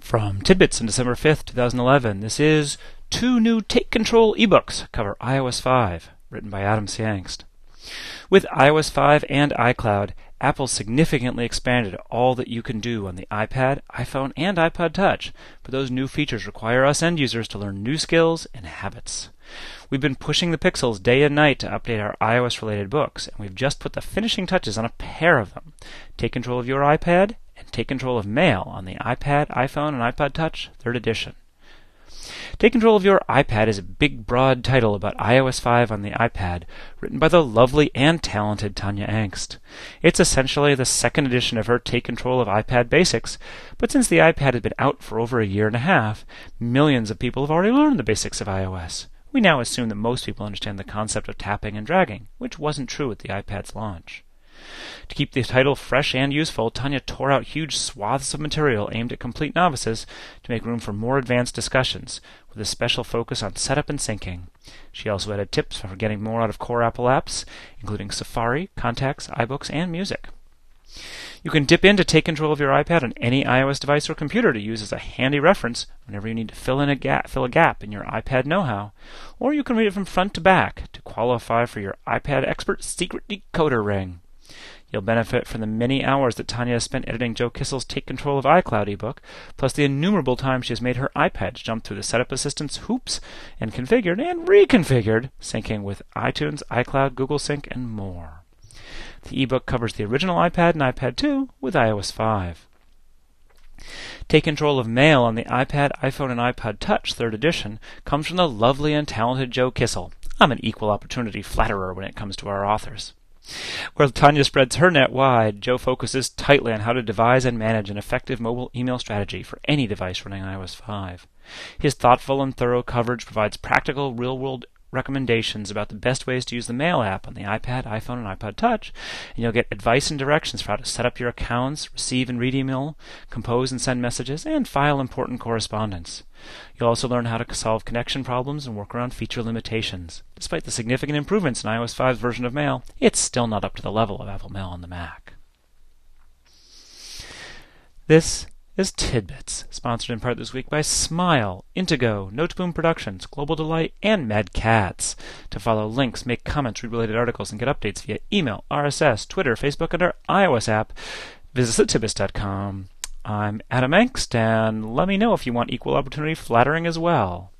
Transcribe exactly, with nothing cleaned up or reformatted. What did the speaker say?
From Tidbits on December fifth, two thousand eleven, this is Two New Take Control eBooks Cover i O S five, written by Adam Siangst. With i O S five and iCloud, Apple significantly expanded all that you can do on the iPad, iPhone, and iPod Touch, but those new features require us end users to learn new skills and habits. We've been pushing the pixels day and night to update our iOS-related books, and we've just put the finishing touches on a pair of them. Take control of your iPad and take control of Mail on the iPad, iPhone, and iPod Touch, third edition. Take Control of Your iPad is a big, broad title about i O S five on the iPad, written by the lovely and talented Tanya Angst. It's essentially the second edition of her Take Control of iPad Basics, but since the iPad has been out for over a year and a half, millions of people have already learned the basics of iOS. We now assume that most people understand the concept of tapping and dragging, which wasn't true at the iPad's launch. To keep the title fresh and useful, Tanya tore out huge swaths of material aimed at complete novices to make room for more advanced discussions, with a special focus on setup and syncing. She also added tips for getting more out of core Apple apps, including Safari, Contacts, iBooks, and Music. You can dip in to take control of your iPad on any iOS device or computer to use as a handy reference whenever you need to fill in a gap, fill a gap in your iPad know-how, or you can read it from front to back to qualify for your iPad Expert Secret Decoder Ring. You'll benefit from the many hours that Tanya has spent editing Joe Kissel's Take Control of iCloud ebook, plus the innumerable times she has made her iPad jump through the setup assistant's hoops and configured and reconfigured, syncing with iTunes, iCloud, Google Sync, and more. The ebook covers the original iPad and iPad two with i O S five. Take Control of Mail on the iPad, iPhone, and iPod Touch, third edition, comes from the lovely and talented Joe Kissel. I'm an equal opportunity flatterer when it comes to our authors. Where Tanya spreads her net wide, Joe focuses tightly on how to devise and manage an effective mobile email strategy for any device running i O S five. His thoughtful and thorough coverage provides practical, real-world recommendations about the best ways to use the Mail app on the iPad, iPhone, and iPod Touch, and you'll get advice and directions for how to set up your accounts, receive and read email, compose and send messages, and file important correspondence. You'll also learn how to solve connection problems and work around feature limitations. Despite the significant improvements in i O S five's version of Mail, it's still not up to the level of Apple Mail on the Mac. This is Tidbits, sponsored in part this week by Smile, Intego, Noteboom Productions, Global Delight, and Mad Cats. To follow links, make comments, read related articles, and get updates via email, R S S, Twitter, Facebook, and our iOS app, visit us at tidbits dot com. I'm Adam Angst, and let me know if you want equal opportunity flattering as well.